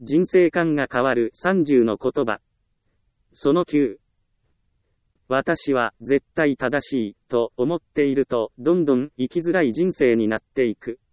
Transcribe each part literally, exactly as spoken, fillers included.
人生観が変わるさんじゅうの言葉。そのきゅう。私は絶対正しいと思っているとどんどん生きづらい人生になっていく。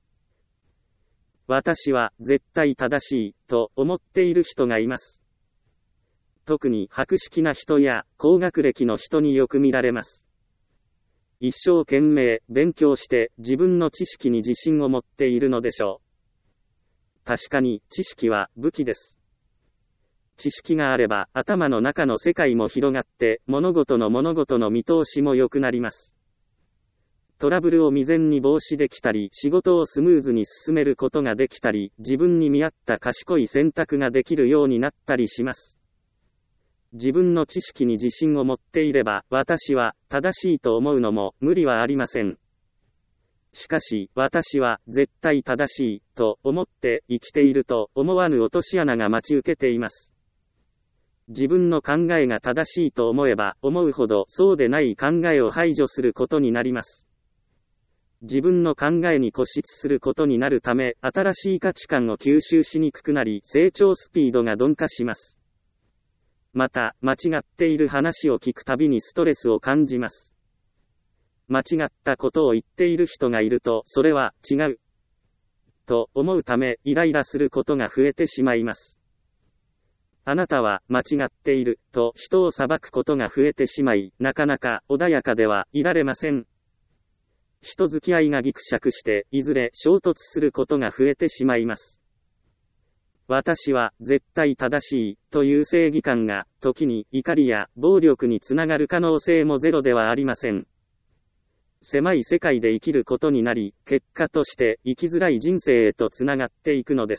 私は絶対正しいと思っている人がいます。特に博識な人や高学歴の人によく見られます。一生懸命勉強して自分の知識に自信を持っているのでしょう。確かに知識は武器です。知識があれば頭の中の世界も広がって物事の物事の見通しも良くなります。トラブルを未然に防止できたり、仕事をスムーズに進めることができたり、自分に見合った賢い選択ができるようになったりします。自分の知識に自信を持っていれば、私は正しいと思うのも無理はありません。しかし、私は絶対正しいと思って生きていると思わぬ落とし穴が待ち受けています。自分の考えが正しいと思えば思うほどそうでない考えを排除することになります。自分の考えに固執することになるため、新しい価値観を吸収しにくくなり、成長スピードが鈍化します。また、間違っている話を聞くたびにストレスを感じます。間違ったことを言っている人がいると、それは違うと思うため、イライラすることが増えてしまいます。あなたは間違っていると人を裁くことが増えてしまい、なかなか穏やかではいられません。人付き合いがぎくしゃくして、いずれ衝突することが増えてしまいます。私は絶対正しいという正義感が、時に怒りや暴力につながる可能性もゼロではありません。狭い世界で生きることになり、結果として生きづらい人生へとつながっていくのです。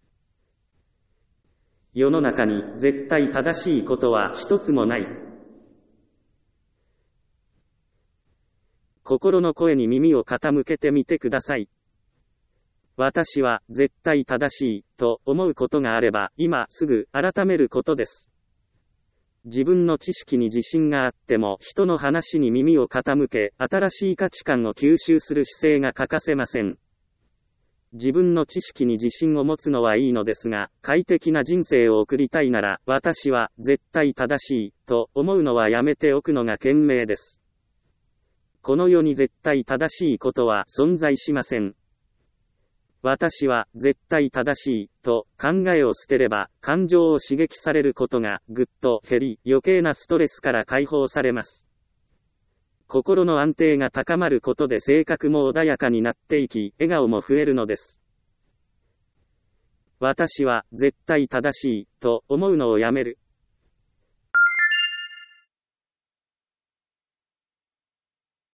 世の中に絶対正しいことは一つもない。心の声に耳を傾けてみてください。私は絶対正しいと思うことがあれば、今すぐ改めることです。自分の知識に自信があっても、人の話に耳を傾け、新しい価値観を吸収する姿勢が欠かせません。自分の知識に自信を持つのはいいのですが、快適な人生を送りたいなら、私は絶対正しいと思うのはやめておくのが賢明です。この世に絶対正しいことは存在しません。私は絶対正しいと考えを捨てれば、感情を刺激されることがぐっと減り、余計なストレスから解放されます。心の安定が高まることで性格も穏やかになっていき、笑顔も増えるのです。私は絶対正しいと思うのをやめる。